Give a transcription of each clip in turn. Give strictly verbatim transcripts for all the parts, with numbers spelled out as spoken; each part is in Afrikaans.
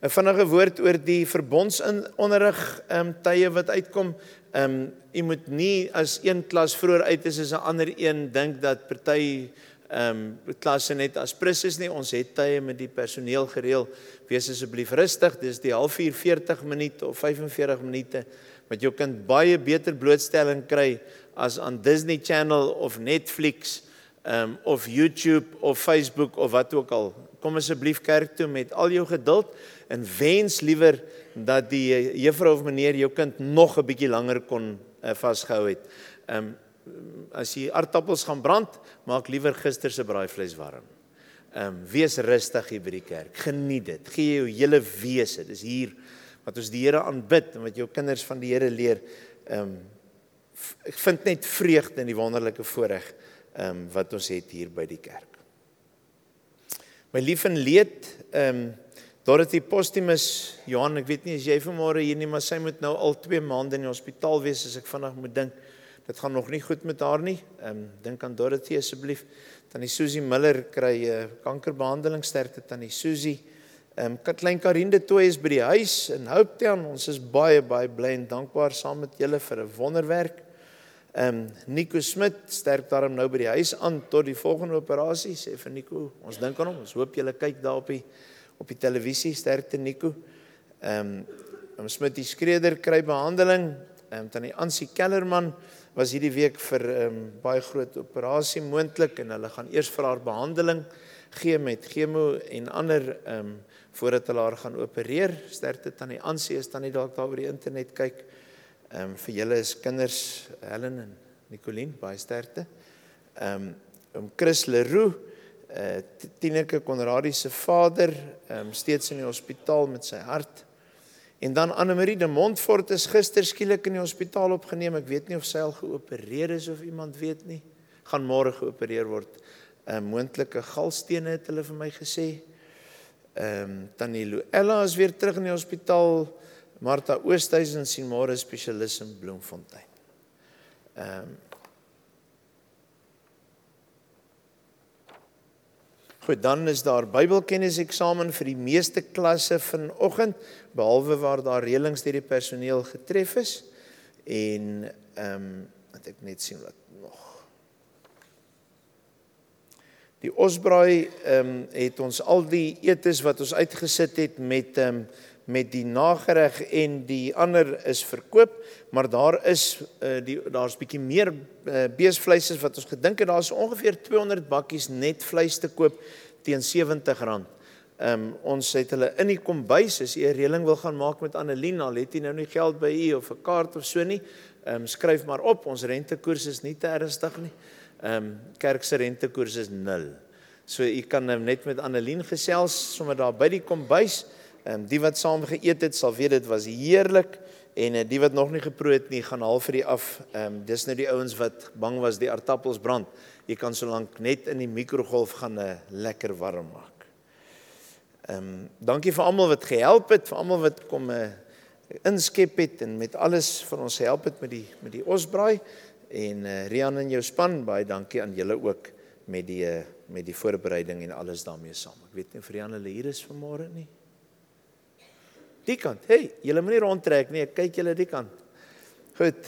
'n vinnige woord oor die verbondsonderrig um, tye wat uitkom. Um, jy moet nie as een klas vroeër uit is as 'n ander een dink dat party um, klasse net as prins is nie. Ons het tye met die personeel gereël. Wees asseblief rustig. Dis die halfuur veertig minute of vyfenveertig minute wat jou kind baie beter blootstelling kry as aan Disney Channel of Netflix um, of YouTube of Facebook of wat ook al. Kom asseblief kerk toe met al jou geduld en wens liewer dat die juffrou of meneer jou kind nog 'n bietjie langer kon uh, vasgehou het. Um, as jy aardappels gaan brand, maak liewer gister se braaivleis warm. Um, wees rustig hier by die kerk. Geniet dit. Gee jou hele wese. Dis hier wat ons die Here aanbid en wat jou kinders van die Here leer. Um, ek vind net vreugde in die wonderlike voorreg um, wat ons het hier by die kerk. My lief en leed, um, Dorothy Postumus, Johan, ek weet nie, as jy vanmôre hier nie, maar sy moet nou al twee maande in die hospitaal wees, as ek vandag moet dink, dit gaan nog nie goed met haar nie, um, dink aan Dorothy asseblief. Tannie Susie Miller kry uh, kankerbehandeling, sterkte Tannie Susie. Um, Klein Karin de Tooy is by die huis in Hopetown, ons is baie, baie bly en dankbaar saam met julle vir 'n wonderwerk. Um, Nico Smit sterk daarom nou by die huis aan tot die volgende operasie, sê vir Nico, ons dink aan hom, ons hoop julle kyk daar op die op die televisie, sterkte Nico. Um, um, Smit die Skreder kry behandeling, um, Tannie Ansie Kellerman was hierdie week vir um, baie groot operasie moontlik en hulle gaan eers vir haar behandeling gee met chemo en ander um, voordat hulle haar gaan opereer. Sterkte Tannie Ansie, as Tannie dalk daar oor die internet kyk. Um, vir julle is kinders Helen en Nicolien, baie sterkte. Um, um, Chris Leroux, uh, Tineke Conradie se vader, um, steeds in die hospitaal met sy hart. En dan Annemarie de Montfort is gister skielik in die hospitaal opgeneem. Ek weet nie of sy al geopereer is of iemand weet nie. Gaan môre geopereer word. Uh, moontlike galstene het hulle vir my gesê. Um, Tannie Luella is weer terug in die hospitaal. Martha Oosthuizen sien môre spesialis in Bloemfontein. Um, Goed, dan is daar Bybelkennis eksamen vir die meeste klasse vanoggend, behalwe waar daar reëlings deur die personeel getref is. En um, wat ek net sien wat nog. Die Osbraai um, het ons al die etes wat ons uitgesit het met um, met die nagereg en die ander is verkoop, maar daar is uh, die daar's bietjie meer uh, beesvleis as wat ons gedink het. Daar's ongeveer tweehonderd bakkies net vleis te koop teen sewentig rand. Um, ons het hulle in die kombuis, as jy 'n reëling wil gaan maak met Annelien, al het jy nou nie geld by u of 'n kaart of so nie, um, skryf maar op, ons rentekoers is nie te ernstig nie. Um, kerk se rentekoers is nul. So jy kan um, net met Annelien gesels, sommer daar by die kombuis. Um, die wat saam geëet het, sal weet dit was heerlik, en uh, die wat nog nie geproe het nie, gaan haal vir die af. Um, dis nou die ouens wat bang was die aardappels brand. Jy kan so lank net in die mikrogolf gaan uh, lekker warm maak. Um, dankie vir almal wat gehelp het, vir almal wat kom uh, inskep het en met alles vir ons gehelp het met die met die osbraai. En uh, Rian en jou span, baie dankie aan julle ook met die uh, met die voorbereiding en alles daarmee saam. Ek weet nie of Rian hulle hier is vanmôre nie. Die kant, hey, julle moet nie rondtrek nie, ek kyk julle die kant. Goed.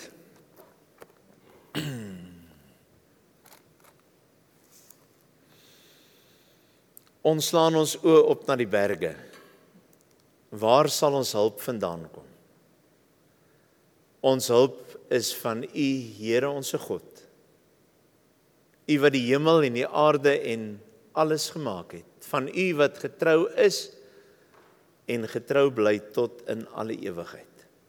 Ons slaan ons oë op na die berge. Waar sal ons hulp vandaan kom? Ons hulp is van U, Here onsse God. U wat die hemel en die aarde en alles gemaak het. Van U wat getrou is en getrou bly tot in alle ewigheid.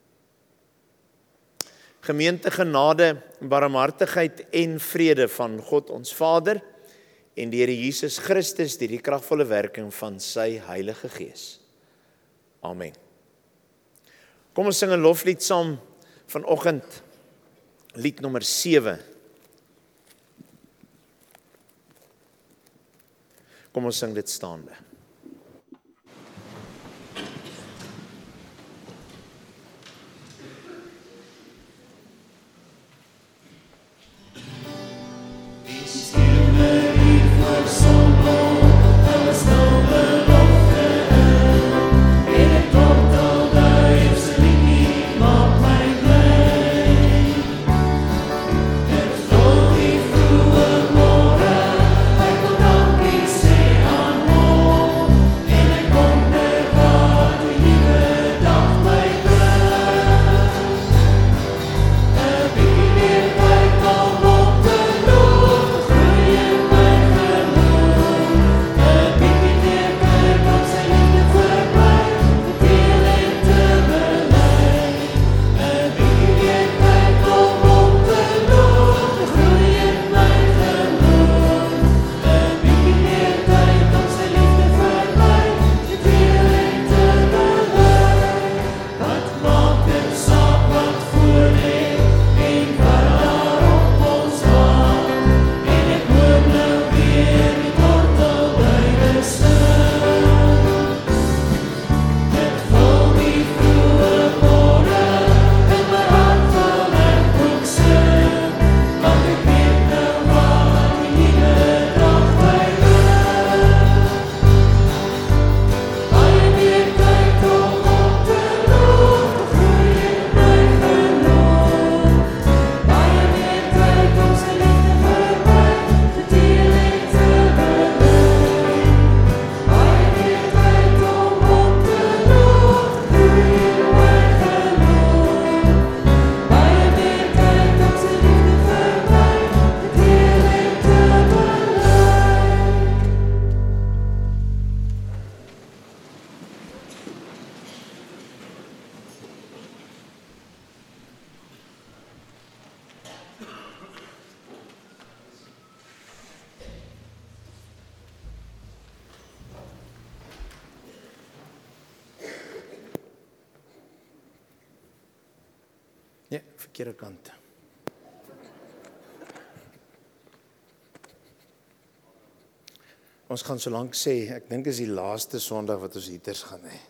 Gemeente, genade, barmhartigheid en vrede van God ons Vader en die Here Jesus Christus deur die kragvolle werking van sy Heilige Gees. Amen. Kom ons sing 'n loflied saam vanoggend, lied nommer sewe. Kom ons sing dit staande. Som på, där var snabel och en Nee, verkeerde kant. Ons gaan so lank sê, ek dink is die laaste Sondag wat ons hierders gaan hê.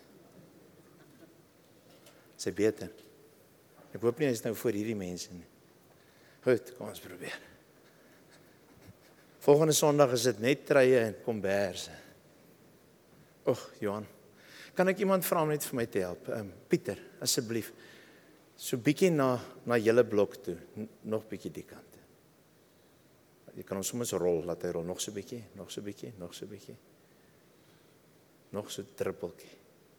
Sê beter. Ek hoop nie hy is nou voor hierdie mense nie. Goed, kom ons probeer. Volgende Sondag is dit net treie en komberse. Och, Johan, kan ek iemand vra om net vir my te help? Um, Pieter, asseblief, so bietjie na, na julle blok toe, N nog bietjie die kant. Jy kan ons soms rol, laat hy rol, nog so bietjie, nog so bietjie, nog so bietjie. Nog so druppeltjie.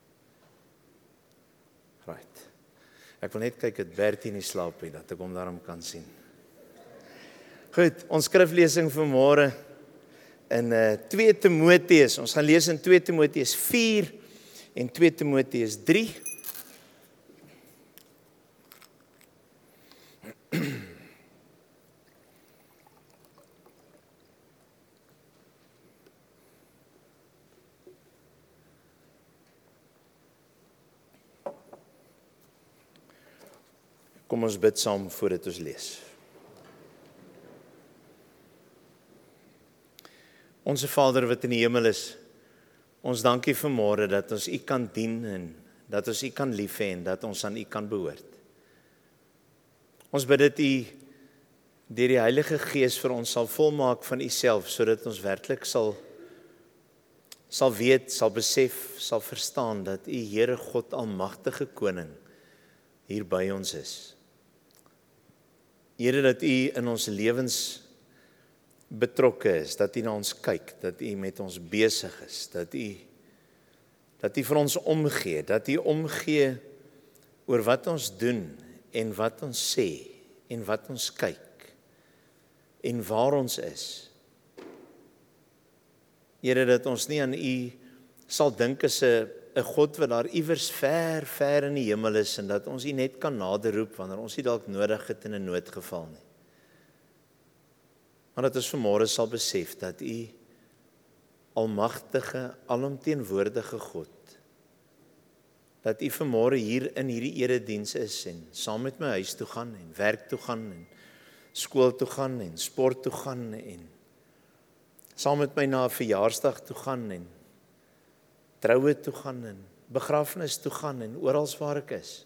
Right. Ek wil net kyk het Bertie nie slaap nie, dat ek hom daarom kan sien. Goed, ons skriflesing vir môre in uh, twee Timoteus. Ons gaan lees in twee Timoteus vier en twee Timoteus drie. Kom ons bid saam voordat ons lees. Onse Vader wat in die hemel is, ons dankie vir môre dat ons U kan dien en dat ons U kan lief hê en dat ons aan U kan behoort. Ons bid dat U deur die Heilige Gees vir ons sal volmaak van U self, sodat ons werklik sal sal weet, sal besef, sal verstaan dat U Here God Almagtige Koning hier by ons is. Here, dat U in ons lewens betrokke is, dat U na ons kyk, dat U met ons besig is, dat U dat U vir ons omgee, dat U omgee oor wat ons doen en wat ons sê en wat ons kyk en waar ons is. Here, dat ons nie aan U sal dink as 'n 'n God wat daar iewers ver, ver in die hemel is en dat ons U net kan naderroep wanneer ons U dalk nodig het in 'n noodgeval nie. Maar dat ons vanmôre sal besef dat U almagtige, alomteenwoordige God, dat U vanmôre hier in hierdie erediens is en saam met my huis toe gaan en werk toe gaan en skool toe gaan en sport toe gaan en saam met my na 'n verjaarsdag toe gaan en troue toe gaan en begrafnis toe gaan en oral waar ek is.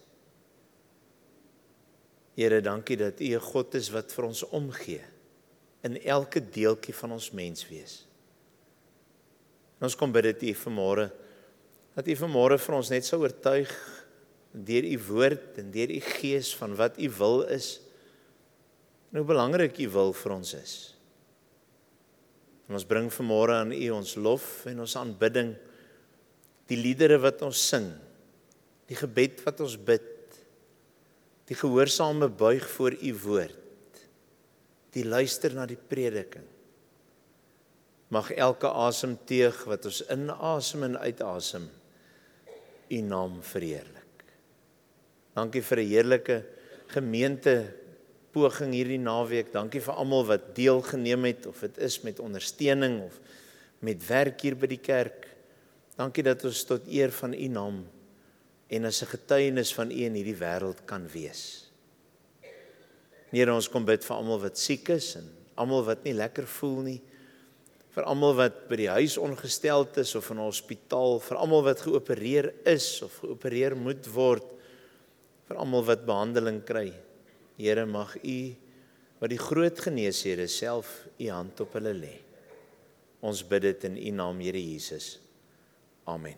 Here, dankie dat U 'n God is wat vir ons omgee in elke deeltjie van ons menswees. En ons kom bid dat U vanmôre dat U vanmôre vir ons net sou oortuig deur U woord en deur U Gees van wat U wil is en hoe belangrik U wil vir ons is. En ons bring vanmôre aan U ons lof en ons aanbidding, die liedere wat ons sing, die gebed wat ons bid, die gehoorsame buig voor U woord, die luister na die prediking. Mag elke asemteug wat ons inasem en uitasem, U naam verheerlik. Dankie vir 'n heerlike gemeente poging hierdie naweek. Dankie vir almal wat deelgeneem het, of dit is met ondersteuning of met werk hier by die kerk. Dankie dat ons tot eer van U naam en as 'n getuienis van U in hierdie wêreld kan wees. Here, ons kom bid vir almal wat siek is en almal wat nie lekker voel nie, vir almal wat by die huis ongesteld is of in 'n hospitaal, vir almal wat geopereer is of geopereer moet word, vir almal wat behandeling kry. Here, mag U wat die groot geneesheer self U hand op hulle lê. Ons bid dit in U naam, Here Jesus. Amen.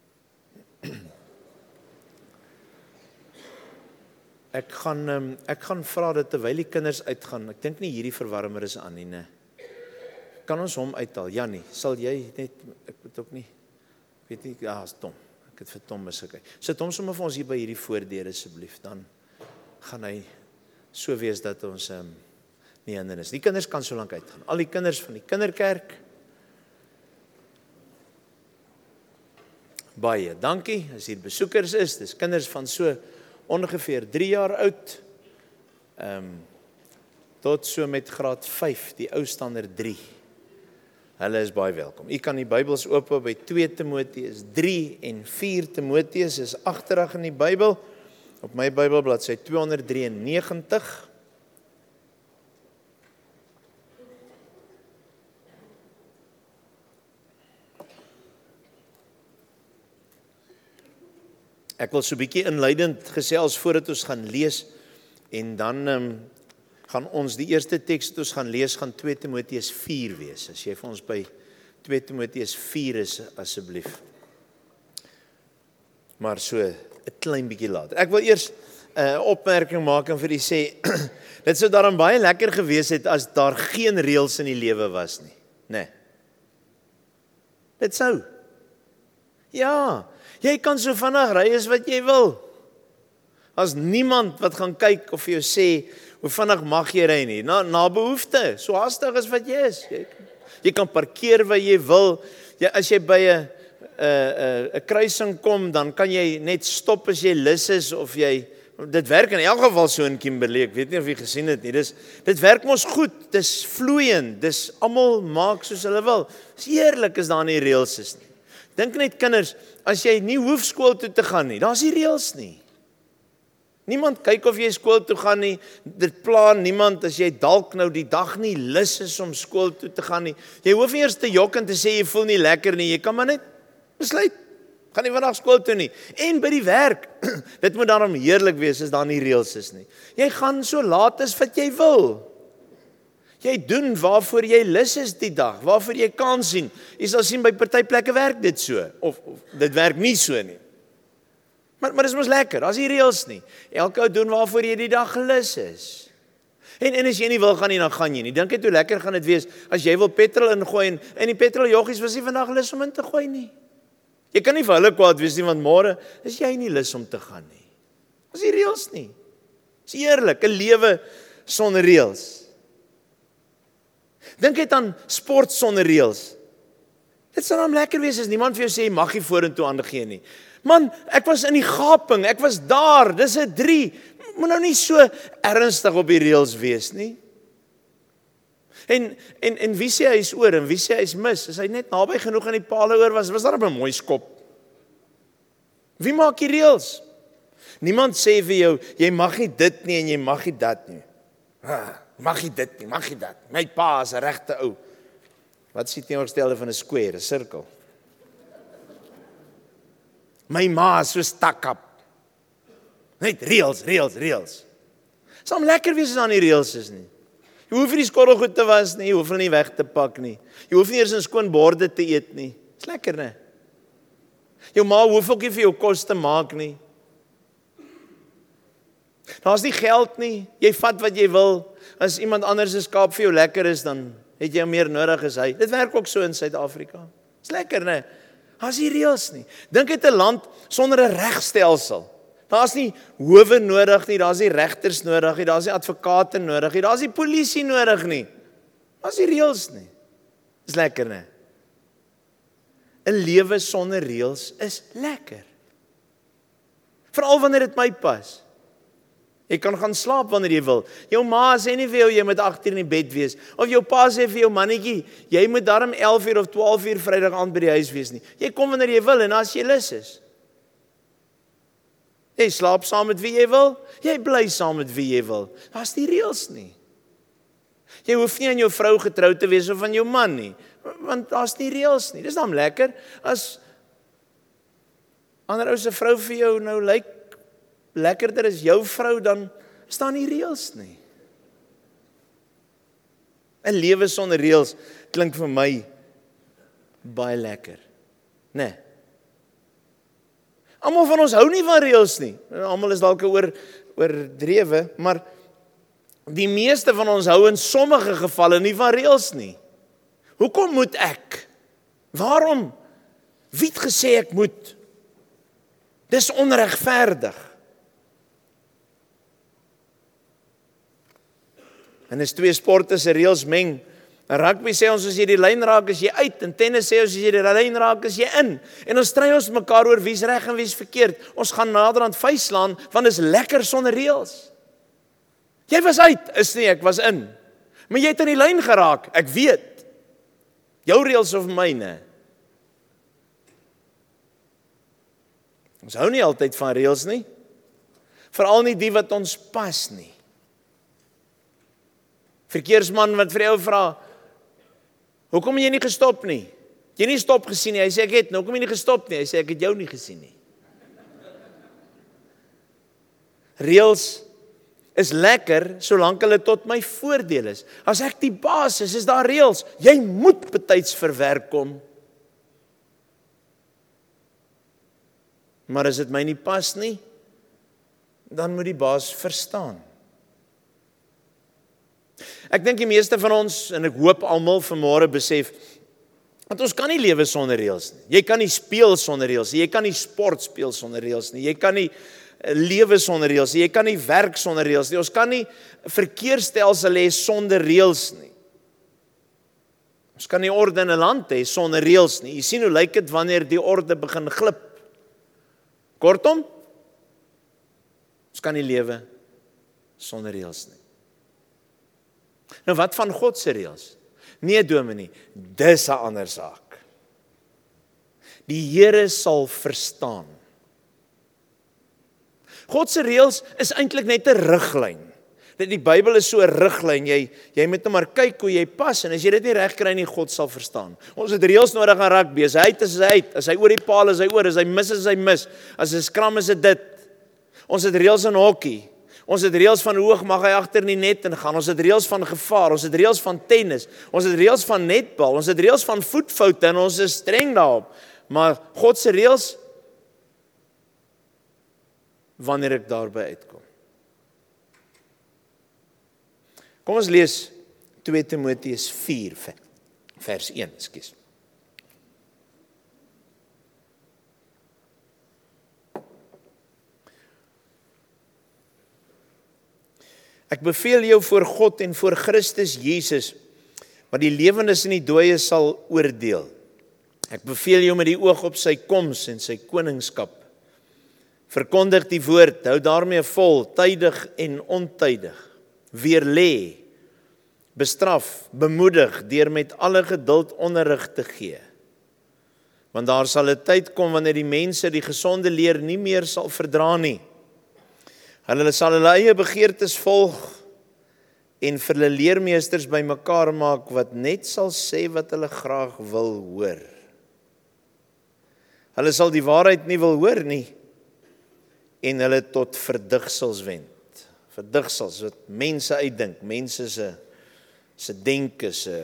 Ek gaan ek gaan vra dat terwyl die kinders uitgaan, ek dink nie hierdie verwarmer is aan nie, ne. Kan ons hom uithaal? Jannie, sal jy net, ek weet ook nie, weet nie, ja, is Tom. Ek het vir Tom misgekyk. Sit hom sommer vir ons hier by hierdie voordeur asseblief, dan gaan hy so wees dat ons um, nie hindernis. Die kinders kan so lank uitgaan. Al die kinders van die kinderkerk. Baie dankie, as hier besoekers is, dis kinders van so ongeveer drie jaar oud, um, tot so met graad vyf, die ou standaard drie. Hulle is baie welkom. U kan die Bybels oop by twee Timoteus drie en vier Timoteus is agterig in die Bybel. op my Bybel bladsy tweehonderdnegentig. Ek wil so 'n bietjie inleidend gesels voordat ons gaan lees en dan um, gaan ons die eerste teks wat ons gaan lees gaan twee Timoteus vier wees. As jy vir ons by twee Timoteus vier is asseblief. Maar so 'n klein bietjie later. Ek wil eers 'n uh, opmerking maak en vir u sê dit sou daarom baie lekker gewees het as daar geen reëls in die lewe was nie, né? Nee. Dit sou. Ja, jy kan so vinnig ry as wat jy wil. As niemand wat gaan kyk of vir jou sê hoe vinnig mag jy ry nie, na na behoefte, so haastig as wat jy is. Jy, jy kan parkeer waar jy wil. Jy, as jy by 'n 'n 'n kruising kom, dan kan jy net stop as jy lus is of jy dit werk in elk geval so in Kimberley. Ek weet nie of jy gesien het nie. Dis dit werk mos goed. Dis vloeiend. Dis almal maak soos hulle wil. Dis eerlik as daar nie reëls is nie. Dink net kinders, as jy nie hoef skool toe te gaan nie, daar's nie reëls nie. Niemand kyk of jy skool toe gaan nie. Dit plan niemand as jy dalk nou die dag nie lus is om skool toe te gaan nie. Jy hoef nie eers te jok en te sê jy voel nie lekker nie. Jy kan maar net besluit, gaan nie vandag skool toe nie. En by die werk, dit moet daarom heerlik wees as daar nie reëls is nie. Jy gaan so laat as wat jy wil. Jy doen waarvoor jy lus is die dag, waarvoor jy kan sien. Jy sal sien by party plekke werk dit so, of, of dit werk nie so nie. Maar, maar dit is mos lekker, as jy reëls nie. Elke ou doen waarvoor jy die dag lus is. En, en as jy nie wil gaan nie, dan gaan jy nie. Dink net hoe lekker gaan dit wees, as jy wil petrol ingooi, en, en die petroljoggies was nie vandag lus om in te gooi nie. Jy kan nie vir hulle kwaad wees nie, want môre is jy nie lus om te gaan nie. As jy reëls nie. Dis eerlik, 'n lewe sonder reëls. Dink net aan sport sonder reëls. Dit sal hom lekker wees as niemand vir jou sê jy mag nie vorentoe aan gee nie. Man, ek was in die gaping, ek was daar, dis 'n drie. Moet nou nie so ernstig op die reëls wees nie. En en en wie sê hy is oor en wie sê hy is mis? As hy net naby genoeg aan die paal oor was, was daar 'n mooi skop. Wie maak die reëls? Niemand sê vir jou jy mag nie dit nie en jy mag nie dat nie. Ah, mag nie dit nie, mag nie dat. My pa is 'n regte ou. Wat is die teenoorgestelde van 'n square, 'n sirkel? My ma is so stuck up. Net reëls, reëls, reëls. Dit sal lekker wees as daar nie reëls is nie. Jy hoef nie die skottelgoed te was nie, jy hoef hulle nie weg te pak nie. Jy hoef nie eers in skoon borde te eet nie. Dis lekker, né? Jou ma hoef ook nie vir jou kos te maak nie. Daar's nie geld nie. Jy vat wat jy wil. As iemand anders se skaap vir jou lekker is, dan het jy meer nodig as hy. Dit werk ook so in Suid-Afrika. Dis lekker, né? Daar's nie reëls nie. Dink net 'n land sonder 'n regstelsel. Daar's nie howe nodig nie, daar's nie regters nodig nie, daar's nie advokate nodig nie, daar's nie polisie nodig nie. Daar's nie reëls nie. Dis lekker, né? 'n Lewe sonder reëls is lekker. Veral wanneer dit my pas. Jy kan gaan slaap wanneer jy wil. Jou ma sê nie vir jou jy moet agt uur in die bed wees, of jou pa sê vir jou mannetjie, jy moet darm elf uur of twaalf uur Vrydag aand by die huis wees nie. Jy kom wanneer jy wil en as jy lus is. Jy slaap saam met wie jy wil, jy bly saam met wie jy wil. Daar's nie reëls nie. Jy hoef nie aan jou vrou getrou te wees of aan jou man nie, want daar's nie reëls nie. Dis dan lekker as ander ou se vrou vir jou nou lyk lekkerder as jou vrou, dan staan nie reëls nie. 'n Lewe sonder reëls klink vir my baie lekker, né? Nee. Almal van ons hou nie van reëls nie. Almal is dalk oor oordrewe, maar die meeste van ons hou in sommige gevalle nie van reëls nie. Hoekom moet ek? Waarom? Wie het gesê ek moet? Dis onregverdig. En as twee sporte se reëls meng, in rugby sê ons as jy die lyn raak, is jy uit. In tennis sê ons as jy die lyn raak, is jy in. En ons stry ons mekaar oor wie's reg en wie's verkeerd. Ons gaan naderhand vuislaan, want dit is lekker sonder reëls. Jy was uit, is nie, ek was in. Maar jy het in die lyn geraak, ek weet. Jou reëls of myne. Ons hou nie altyd van reëls nie. Veral nie die wat ons pas nie. Verkeersman wat vir jou vra, hoekom het jy nie gestop nie? Jy nie stop gesien nie, hy sê ek het, nou hoekom het jy nie gestop nie? Hy sê ek het jou nie gesien nie. Reëls is lekker, solank hulle tot my voordeel is. As ek die baas is, is daar reëls. Jy moet betyds verwerk kom. Maar as dit my nie pas nie, dan moet die baas verstaan. Ek dink die meeste van ons, en ek hoop almal vanmôre besef, want ons kan nie lewe sonder reëls nie. Jy kan nie speel sonder reëls nie. Jy kan nie sport speel sonder reëls nie. Jy kan nie lewe sonder reëls nie. Jy kan nie werk sonder reëls nie. Ons kan nie verkeersstelsel hê sonder reëls nie. Ons kan nie orde in 'n land hê sonder reëls nie. Jy sien hoe lyk dit wanneer die orde begin glip. Kortom, ons kan nie lewe sonder reëls nie. Nou wat van God se reëls? Nee, dominee, dis 'n ander saak. Die Here sal verstaan. God se reëls is eintlik net 'n riglyn. Die Bybel is so 'n riglyn. Jy jy moet net maar kyk hoe jy pas en as jy dit nie reg kry nie, God sal verstaan. Ons het reëls nodig aan rugby. As hy uit is, is hy uit. As hy oor die paal is, hy oor. As hy mis is, hy mis. As hy skram is dit dit. Ons het reëls in hokkie. Ons het reëls van hoe hoog mag hy agter in die net ingaan. Ons het reëls van gevaar. Ons het reëls van tennis. Ons het reëls van netbal. Ons het reëls van voetfoute en ons is streng daarop. Maar God se reëls, wanneer ek daarby uitkom. Kom ons lees twee Timoteus vier vers een, ekskuus. Ek beveel jou voor God en voor Christus Jesus, wat die lewendes en die dooies sal oordeel. Ek beveel jou met die oog op sy koms en sy koningskap. Verkondig die woord, hou daarmee vol, tydig en ontydig. Weerlê, bestraf, bemoedig, deur met alle geduld onderrig te gee. Want daar sal 'n tyd kom wanneer die mense die gesonde leer nie meer sal verdra nie. Hulle sal hulle eie begeertes volg en vir hulle leermeesters bymekaar maak wat net sal sê wat hulle graag wil hoor. Hulle sal die waarheid nie wil hoor nie en hulle tot verdigsels wend. Verdigsels wat mense uitdink, mense se se denke se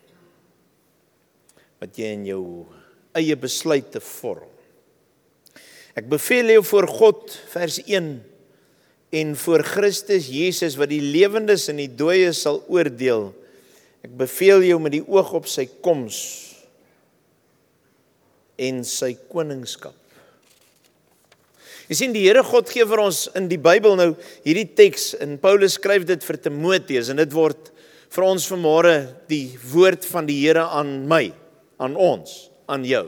wat jy in jou eie besluite vorm. Ek beveel jou voor God, vers een, en voor Christus Jesus wat die lewendes en die dooies sal oordeel. Ek beveel jou met die oog op sy koms en sy koningskap. Jy sien, die Here God gee vir ons in die Bybel nou hierdie teks, en Paulus skryf dit vir Timoteus, en dit word vir ons vanmôre die woord van die Here aan my, aan ons, aan jou.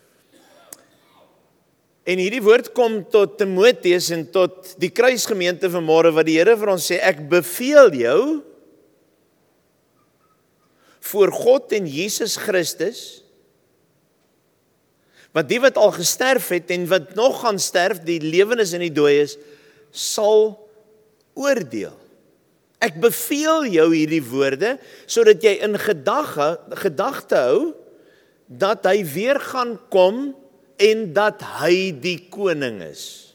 En hierdie woord kom tot Timoteus en tot die kruisgemeente vanmôre wat die Here vir ons sê, ek beveel jou voor God en Jesus Christus, wat die wat al gesterf het en wat nog gaan sterf, die lewendes en die dooies, sal oordeel. Ek beveel jou hierdie woorde, sodat jy in gedagte, gedagte hou, dat hy weer gaan kom, en dat hy die koning is.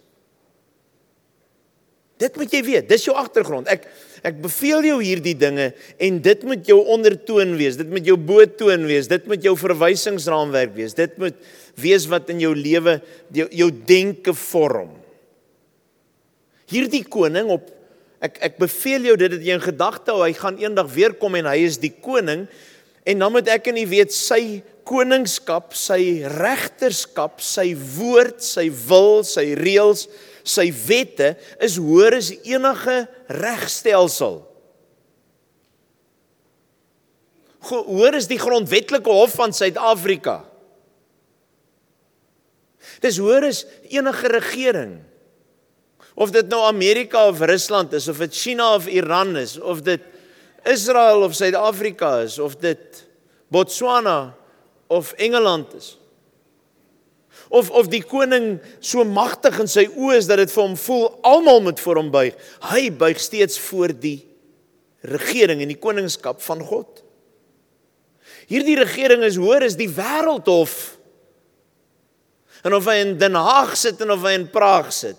Dit moet jy weet, dis jou agtergrond. Ek, ek beveel jou hierdie dinge, en dit moet jou ondertoon wees, dit moet jou botoon wees, dit moet jou verwysingsraamwerk wees, dit moet wees wat in jou lewe, jou, jou denke vorm. Hierdie koning, op, ek, ek beveel jou dit, dat jy in gedagte hou, hy gaan eendag weer kom en hy is die koning, en dan moet ek en jy weet, sy koningskap, sy regterskap, sy woord, sy wil, sy reëls, sy wette, is hoër as enige regstelsel. Hoër is die grondwetlike hof van Suid-Afrika. Dis hoër as enige regering. Of dit nou Amerika of Rusland is, of dit China of Iran is, of dit Israel of Suid-Afrika is, of dit Botswana of Engeland is. of of die koning so magtig in sy oë is dat dit vir hom voel almal moet voor hom buig. Hy buig steeds voor die regering en die koningskap van God. Hierdie regering is hoër as die wêreldhof. En of hy in Den Haag sit en of hy in Praag sit.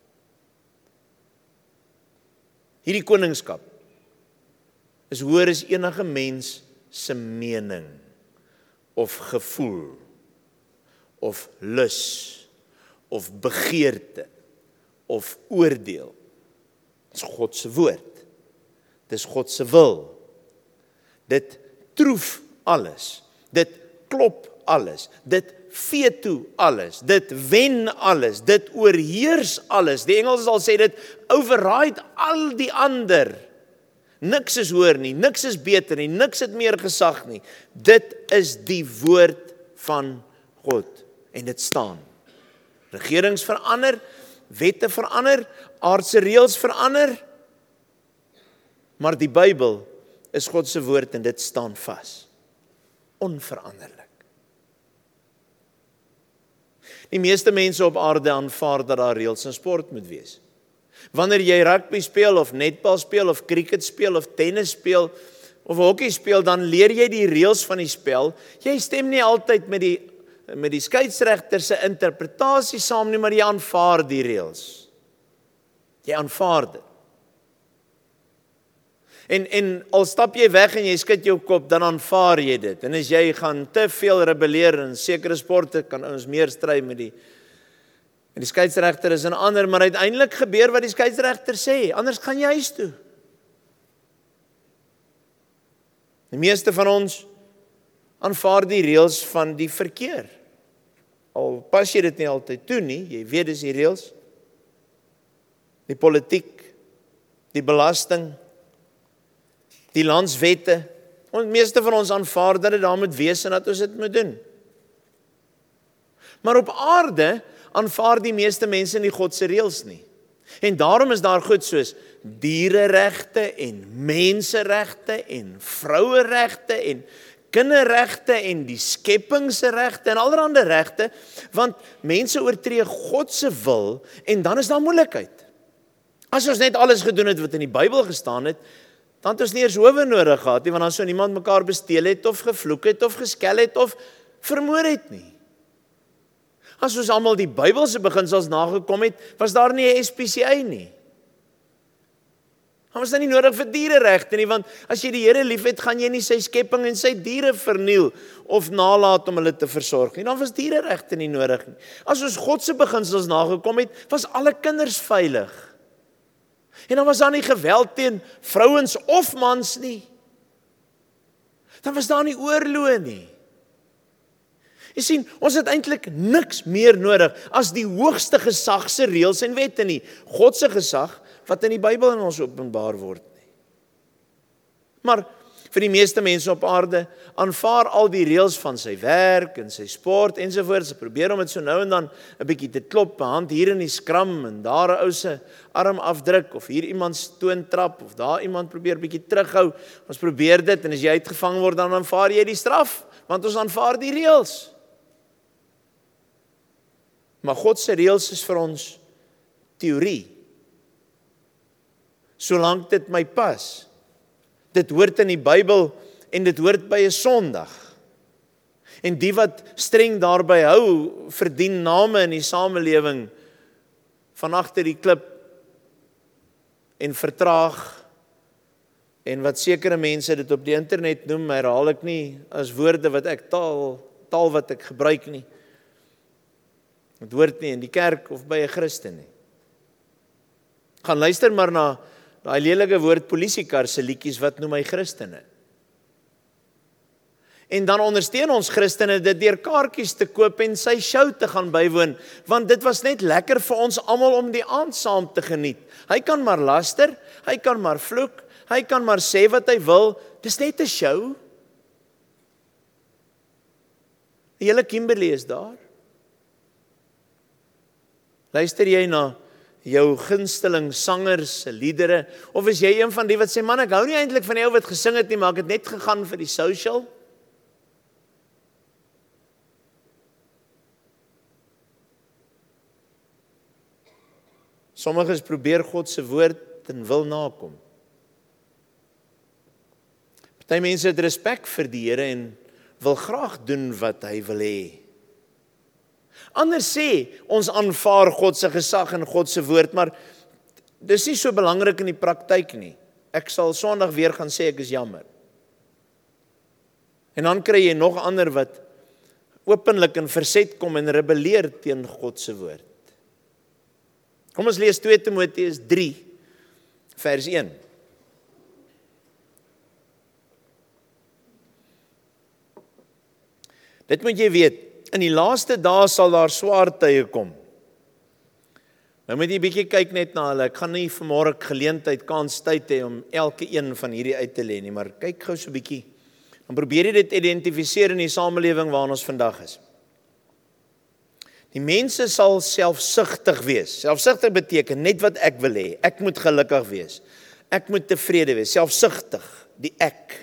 Hierdie koningskap is hoër as enige mens se mening of gevoel of lus of begeerte of oordeel. Dit is God se woord. Dit is God se wil. Dit troef alles. Dit klop alles. Dit veto alles. Dit wen alles. Dit oorheers alles. Die Engels sal sê dit override al die ander. Niks is hoër nie, niks is beter nie, niks het meer gesag nie. Dit is die woord van God. En dit staan. Regerings verander, wette verander, aardse reëls verander. Maar die Bybel is God se woord en dit staan vas. Onveranderlik. Die meeste mense op aarde aanvaar dat daar reëls in sport moet wees. Wanneer jy rugby speel of netbal speel of cricket speel of tennis speel of hockey speel, dan leer jy die reëls van die spel. Jy stem nie altyd met die met die skeieregter se interpretasie saam nie, maar jy aanvaar die reëls. Jy aanvaar dit. En en al stap jy weg en jy skud jou kop, dan aanvaar jy dit. En as jy gaan te veel rebelleer in sekere sporte, kan ons meer stry met die en die skeieregter is 'n ander, maar uiteindelik gebeur wat die skeieregter sê, anders gaan jy huis toe. Die meeste van ons aanvaar die reëls van die verkeer. Al pas jy dit nie altyd toe nie, jy weet dis die reëls. Die politiek, die belasting, die landswette. Die meeste van ons aanvaar dat dit daar moet wees en dat ons dit moet doen. Maar op aarde aanvaar die meeste mense nie God se reëls nie. En daarom is daar goed soos diereregte en menseregte en vroueregte en kinderregte en die skepping se regte en allerlei regte, want mense oortree God se wil en dan is daar moeilikheid. As ons net alles gedoen het wat in die Bybel gestaan het, dan het ons nie eers howe nodig gehad nie, want dan sou niemand mekaar besteel het of gevloek het of geskel het of vermoor het nie. As ons almal die Bybelse beginsels nagekom het, was daar nie 'n S P C A nie. Dan was dit nie nodig vir diereregte nie, want as jy die Here liefhet, gaan jy nie sy skepping en sy diere verniel of nalat om hulle te versorg nie. Dan was diereregte nie nodig nie. As ons God se beginsels nagekom het, was alle kinders veilig. En dan was daar nie geweld teen vrouens of mans nie. Dan was daar nie oorloë nie. Jy sien, ons het eintlik niks meer nodig as die hoogste gesag se reëls en wette nie. God se gesag wat in die Bybel in ons openbaar word nie. Maar vir die meeste mense op aarde aanvaar al die reëls van sy werk en sy sport ensovoorts. Sy probeer om dit so nou en dan 'n bietjie te klop, 'n hand hier in die skram en daar 'n ou se arm afdruk of hier iemand stoon trap of daar iemand probeer bietjie terughou. Ons probeer dit en as jy uitgevang word dan aanvaar jy die straf, want ons aanvaar die reëls. Maar God se reëls is vir ons teorie. Solank dit my pas. Dit hoort in die Bybel en dit hoort by 'n Sondag. En die wat streng daarby hou, verdien name in die samelewing van agter die klip en vertraag. En wat sekere mense dit op die internet noem, herhaal ek nie as woorde wat ek taal, taal wat ek gebruik nie. Dit hoort nie in die kerk of by 'n Christen nie. Gaan luister maar na daai lelike woord polisiekar se liedjies wat noem hy Christene. En dan ondersteun ons Christene dit deur kaartjies te koop en sy show te gaan bywoon, want dit was net lekker vir ons almal om die aand saam te geniet. Hy kan maar laster, hy kan maar vloek, hy kan maar sê wat hy wil, dis net 'n show. Die hele Kimberley is daar. Luister jy na jou gunsteling sangers se liedere, of is jy een van die wat sê, man, ek hou nie eintlik van die ou wat gesing het nie, maar ek het net gegaan vir die social? Sommiges probeer God se woord en wil nakom. Party mense het respek vir die Here en wil graag doen wat hy wil hê. Ander sê, ons aanvaar God se gesag en God se woord, maar dis nie so belangrik in die praktyk nie. Ek sal Sondag weer gaan sê ek is jammer. En dan kry jy nog ander wat openlik in verset kom en rebelleer teen God se woord. Kom ons lees twee Timoteus drie vers een. Dit moet jy weet, in die laaste dae sal daar swaar tye kom. Nou moet jy bietjie kyk net na hulle. Ek gaan nie vanmôre geleentheid kans tyd hê om elke een van hierdie uit te lê nie, maar kyk gou so bietjie. Dan probeer jy dit identifiseer in die samelewing waarin ons vandag is. Die mense sal selfsugtig wees. Selfsugtig beteken net wat ek wil hê. Ek moet gelukkig wees. Ek moet tevrede wees. Selfsugtig, die ek.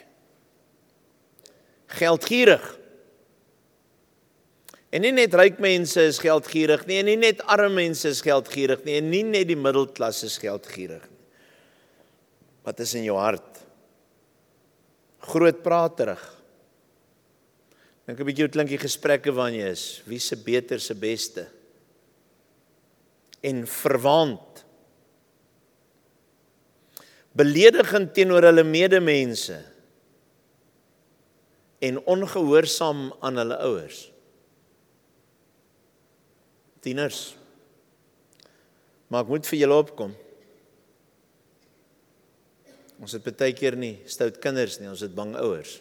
Geldgierig. En nie net ryk mense is geldgierig nie, en nie net arme mense is geldgierig nie, en nie net die middelklas is geldgierig nie. Wat is in jou hart? Grootpraterig. Dink 'n bietjie hoe klink die gesprekke waarin jy is. Wie se beter se beste? En verwaand. Beledigend teenoor hulle medemense. En ongehoorsaam aan hulle ouers. Tieners. Maar ek moet vir julle opkom. Ons het baie keer nie stout kinders nie, ons het bang ouers.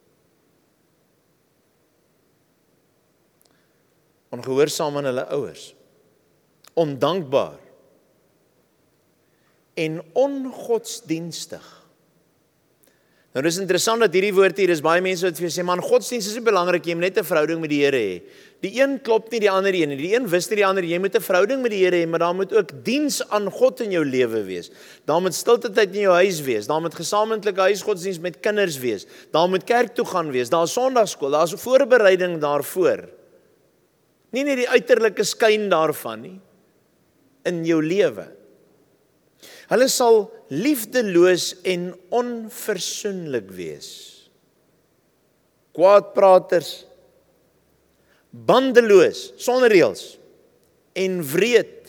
Ongehoorsaam aan hulle ouers. Ondankbaar. En ongodsdienstig. Nou dis interessant dat hierdie woord hier is, baie mense wat vir sê, man, godsdienst is nie belangrik, jy moet net 'n verhouding met die Here hê. Die een klop nie die ander een nie, die een wis nie die ander, jy moet 'n verhouding met die Here hê, maar daar moet ook diens aan God in jou lewe wees. Daar moet stilte tyd in jou huis wees, daar moet gesamentlike huisgodsdienst met kinders wees, daar moet kerk toe gaan wees, daar is sonndagskool, daar is 'n voorbereiding daarvoor. Nie net die uiterlike skyn daarvan nie, in jou lewe. Hulle sal liefdeloos en onversoenlik wees. Kwaadpraters, bandeloos, sonder reëls en wreed,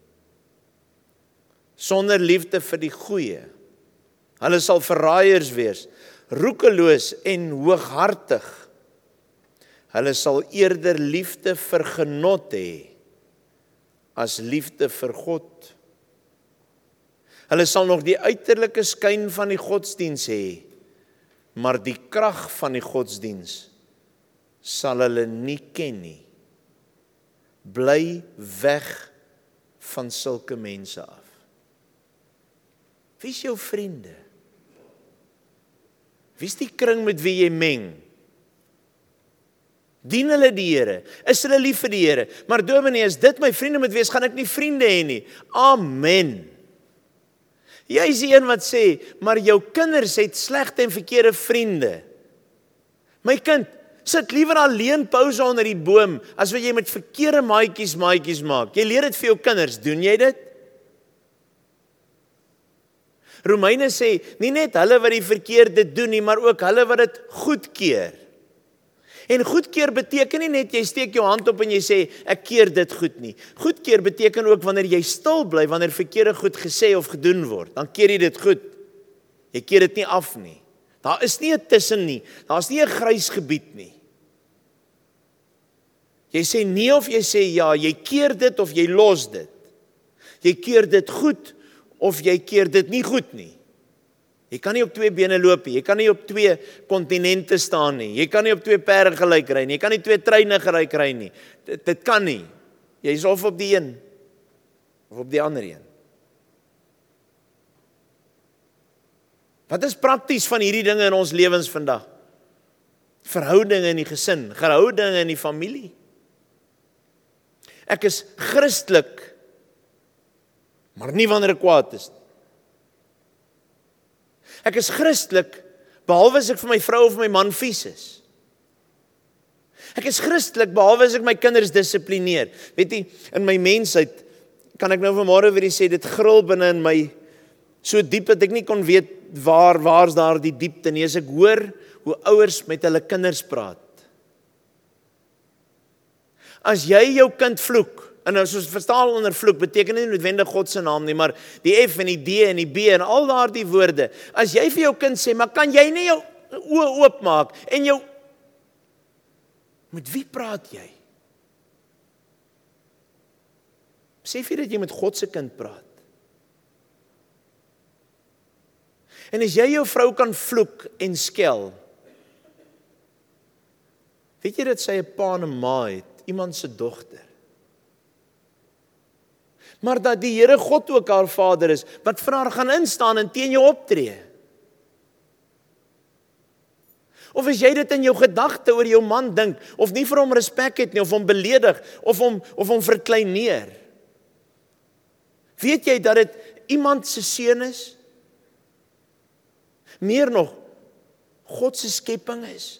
sonder liefde vir die goeie. Hulle sal verraaiers wees, roekeloos en hooghartig. Hulle sal eerder liefde vir genot hê as liefde vir God. Hulle sal nog die uiterlike skyn van die godsdiens hê, maar die krag van die godsdiens sal hulle nie ken nie. Bly weg van sulke mense af. Wie is jou vriende? Wie is die kring met wie jy meng? Dien hulle die Here? Is hulle lief vir die Here? Maar dominee, as dit my vriende moet wees, gaan ek nie vriende hê nie. Amen. Jy is die een wat sê, maar jou kinders het slegte en verkeerde vriende. My kind, sit liewer alleen pouse onder die boom, as wat jy met verkeerde maatjies maatjies maak. Jy leer dit vir jou kinders, doen jy dit? Romeine sê, nie net hulle wat die verkeerde doen nie, maar ook hulle wat dit goedkeur. En goedkeur beteken nie net jy steek jou hand op en jy sê, ek keer dit goed nie. Goedkeur beteken ook wanneer jy stil bly, wanneer verkeerde goed gesê of gedoen word, dan keer jy dit goed. Jy keer dit nie af nie. Daar is nie 'n tussen nie, daar is nie 'n grys gebied nie. Jy sê nee of jy sê ja, jy keer dit of jy los dit. Jy keer dit goed of jy keer dit nie goed nie. Jy kan nie op twee bene loop nie, jy kan nie op twee kontinente staan nie, jy kan nie op twee perde gelyk ry nie, jy kan nie twee treine gelyk ry nie. Dit, dit kan nie. Jy is of op die een of op die ander een. Wat is prakties van hierdie dinge in ons lewens vandag? Verhoudinge in die gesin, verhoudinge in die familie. Ek is Christelik, maar nie wanneer ek kwaad is nie. Ek is Christelik, behalwe as ek vir my vrou of my man vies is. Ek is Christelik, behalwe as ek my kinders dissiplineer. Weet jy, in my mensheid, kan ek nou vanmôre vir u sê, dit gril binne in my so diep dat ek nie kon weet waar waar's daar die diepte nie. As ek hoor hoe ouers met hulle kinders praat. As jy jou kind vloek, en nou soos verstaan onder vloek beteken nie noodwendig God se naam nie, maar die F en die D en die B en al daardie woorde. As jy vir jou kind sê, maar kan jy nie jou oë oopmaak en jou met wie praat jy? Besef jy dat jy met God se kind praat? En as jy jou vrou kan vloek en skel, weet jy dat sy 'n pa en 'n ma het, iemand se dogter. Maar dat die Here God ook haar Vader is, wat vir haar gaan instaan en teen jou optree. Of as jy dit in jou gedagte oor jou man dink, of nie vir hom respek het nie, of hom beledig, of hom, of hom verkleineer. Weet jy dat dit iemand se seun is? Meer nog, God se skepping is.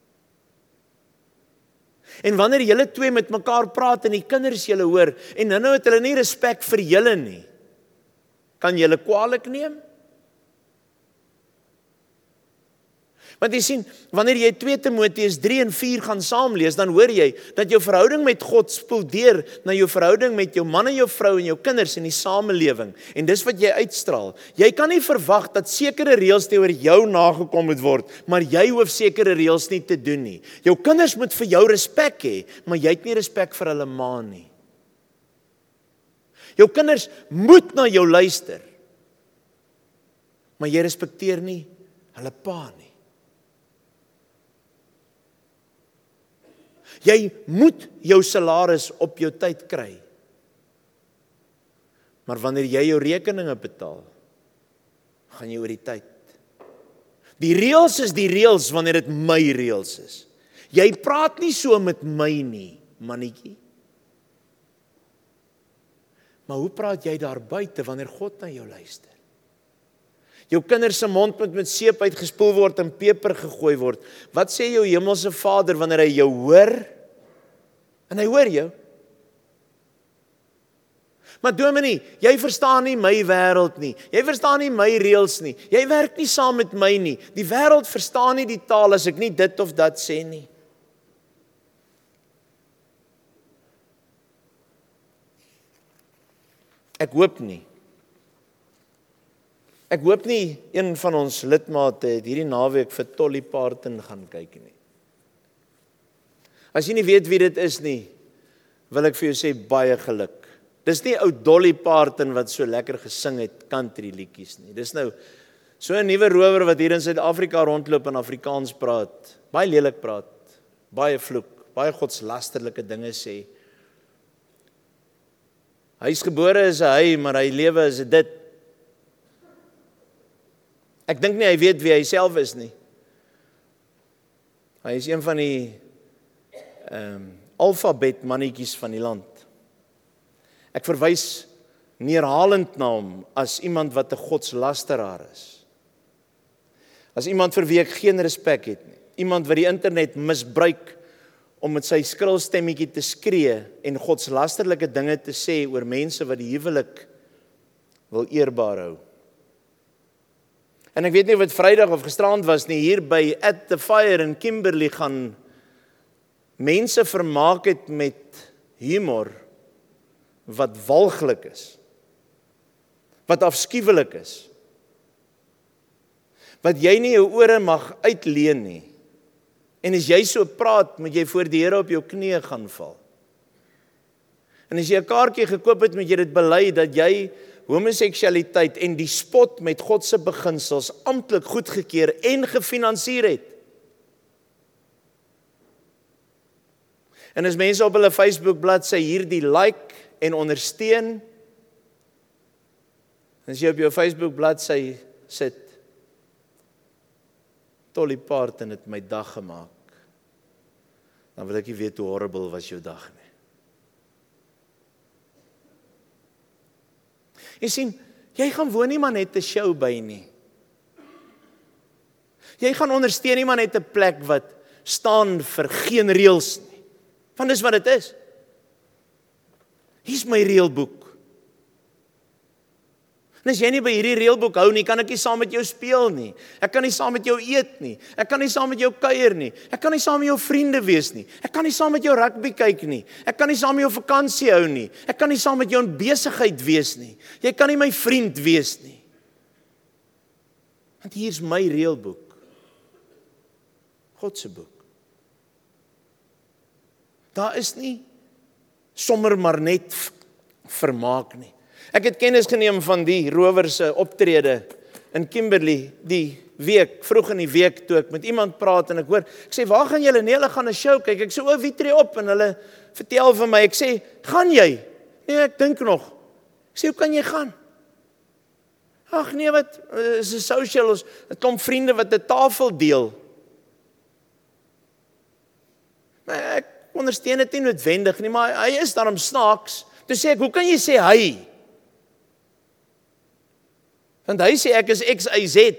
En wanneer julle twee met mekaar praat en die kinders julle hoor, en nou het hulle nie respek vir julle nie, kan julle kwaadlik neem? Want jy sien, wanneer jy twee Timoteus drie en vier gaan saamlees, dan hoor jy dat jou verhouding met God spoel deur na jou verhouding met jou man en jou vrou en jou kinders in die samelewing. En dis wat jy uitstraal. Jy kan nie verwag dat sekere reëls teenoor jou nagekom moet word, maar jy hoef sekere reëls nie te doen nie. Jou kinders moet vir jou respek hê, maar jy het nie respek vir hulle ma nie. Jou kinders moet na jou luister, maar jy respekteer nie hulle pa nie. Jy moet jou salaris op jou tyd kry. Maar wanneer jy jou rekeninge betaal, gaan jy oor die tyd. Die reëls is die reëls wanneer dit my reëls is. Jy praat nie so met my nie, mannetjie. Maar hoe praat jy daar buite wanneer God na jou luister? Jou kinders se mond moet met seep uitgespoel word en peper gegooi word. Wat sê jou hemelse Vader wanneer hy jou hoor? En hy hoor jou. Maar Dominee, jy verstaan nie my wêreld nie. Jy verstaan nie my reëls nie. Jy werk nie saam met my nie. Die wêreld verstaan nie die taal as ek nie dit of dat sê nie. Ek hoop nie. Ek hoop nie een van ons lidmate het hierdie naweek vir Dolly Parton gaan kyk nie. As jy nie weet wie dit is nie, wil ek vir jou sê baie geluk. Dis nie ou Dolly Parton wat so lekker gesing het country liedjies nie. Dis nou so 'n nuwe rower wat hier in Suid-Afrika rondloop en Afrikaans praat, baie lelik praat, baie vloek, baie godslasterlike dinge sê. Hy's gebore as 'n hy, maar hy lewe as 'n dit. Ek dink nie hy weet wie hy self is nie. Hy is een van die um, alfabet mannetjies van die land. Ek verwys neerhalend na hom as iemand wat 'n godslasteraar is. As iemand vir wie ek geen respek het nie. Iemand wat die internet misbruik om met sy skril stemmetjie te skree en godslasterlike dinge te sê oor mense wat die huwelik wil eerbaar hou. En ek weet nie of dit Vrydag of gisterand was nie, hier by At the Fire in Kimberley gaan mense vermaak het met humor wat walglik is, wat afskuwelik is, wat jy nie jou ore mag uitleen nie. En as jy so praat, moet jy voor die Here op jou knieë gaan val. En as jy 'n kaartjie gekoop het, moet jy dit bely dat jy homoseksualiteit en die spot met God se beginsels amptelik goedgekeur en gefinansier het. En as mense op hulle Facebook bladsy hierdie like en ondersteun, as jy op jou Facebook bladsy sit, Dolly Parton het my dag gemaak, dan wil ek nie weet hoe horrible was jou dag nie. Jy sien, jy gaan woon nie maar net 'n show by nie. Jy gaan ondersteun nie maar net 'n plek wat staan vir geen reëls nie. Want dis wat dit is. Hier's my reëlboek. En as jy nie by hierdie reëlboek hou nie, kan ek nie saam met jou speel nie. Ek kan nie saam met jou eet nie. Ek kan nie saam met jou kuier nie. Ek kan nie saam met jou vriende wees nie. Ek kan nie saam met jou rugby kyk nie. Ek kan nie saam met jou vakansie hou nie. Ek kan nie saam met jou in besigheid wees nie. Jy kan nie my vriend wees nie. Want hier is my reëlboek. God se boek. Daar is nie sommer maar net vermaak nie. Ek het kennis geneem van die rowers se optrede in Kimberley die week, vroeg in die week toe ek met iemand praat en ek hoor, ek sê, waar gaan julle? Nee, hulle gaan 'n show kyk. Ek sê, o, wie tree op? En hulle vertel vir my, ek sê, gaan jy? Nee, ek dink nog. Ek sê, hoe kan jy gaan? Ag nee, wat, is 'n social, ons 'n klomp vriende wat 'n tafel deel. Maar ek ondersteun dit nie noodwendig nie, maar hy is daarom snaaks. Toe sê ek, hoe kan jy sê hy? Want hy sê ek is X Y Z.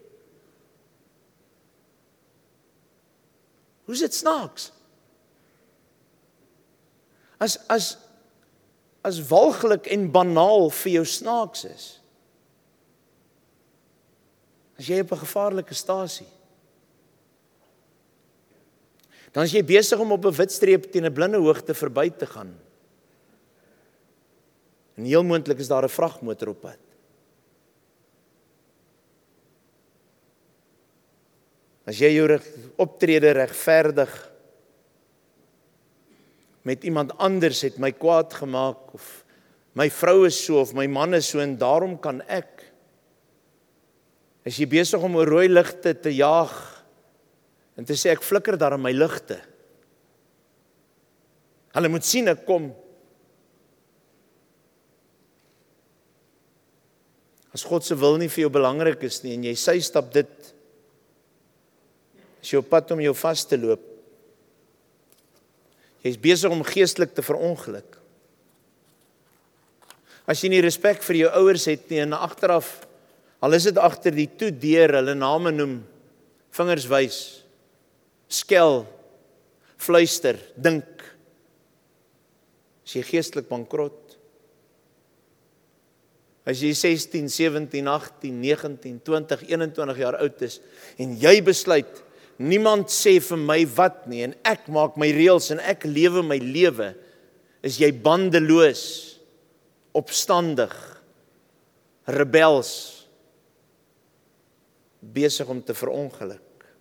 Hoe is dit snaaks? As as as walglik en banaal vir jou snaaks is. As jy op 'n gevaarlike stasie. Dan is jy besig om op 'n wit streep teen 'n blinde hoogte verby te gaan. En heel moontlik is daar 'n vragmotor op pad. As jy jou optrede regverdig met iemand anders het my kwaad gemaak, of my vrou is so, of my man is so, en daarom kan ek. As jy besig om oor rooi ligte te jaag, en te sê ek flikker daar in my ligte. Hulle moet sien ek kom. As God se wil nie vir jou belangrik is nie, en jy sy stap dit, is jou pad om jou vas te loop. Jy is besig om geestelik te verongeluk. As jy nie respek vir jou ouers het nie, en agteraf, al is dit agter die toe deur, hulle name noem, vingers wys, skel, fluister, dink, as jy geestelik bankrot. As jy sestien, sewentien, agttien, negentien, twintig, eenentwintig jaar oud is, en jy besluit, niemand sê vir my wat nie, en ek maak my reëls, en ek lewe my lewe, is jy bandeloos, opstandig, rebels, besig om te verongeluk.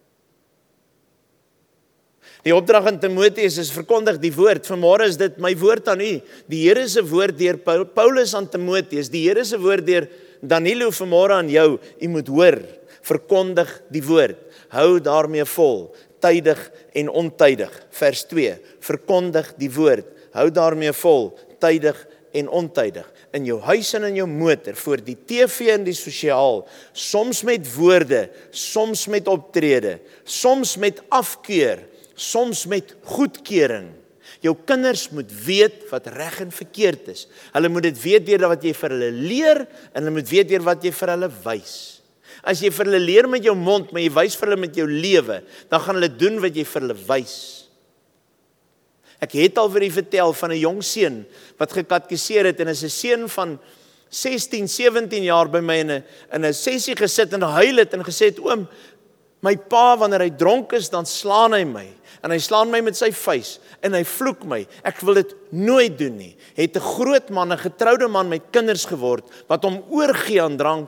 Die opdrag aan Timoteus is verkondig die woord. Vanmôre is dit my woord aan u. Die Here se woord deur Paulus aan Timoteus, die Here se woord deur Danilo vanmôre aan jou. U moet hoor, verkondig die woord. Hou daarmee vol, tydig en ontydig. Vers twee, verkondig die woord. Hou daarmee vol, tydig en ontydig. In jou huis en in jou motor, voor die T V en die sosiaal, soms met woorde, soms met optrede, soms met afkeur, soms met goedkeuring. Jou kinders moet weet wat reg en verkeerd is. Hulle moet dit weet deur wat jy vir hulle leer, en hulle moet weet deur wat jy vir hulle wys. As jy vir hulle leer met jou mond, maar jy wys vir hulle met jou lewe, dan gaan hulle doen wat jy vir hulle wys. Ek het al vir u vertel van 'n jong seun wat gekatkiseer het, en is 'n seun van sestien, sewentien jaar by my in 'n in 'n sessie gesit en huil het en gesê het, oom, my pa wanneer hy dronk is, dan slaan hy my, en hy slaan my met sy vuis, en hy vloek my, ek wil dit nooit doen nie. Het 'n groot man, 'n getroude man met kinders geword, wat hom oorgee aan drank.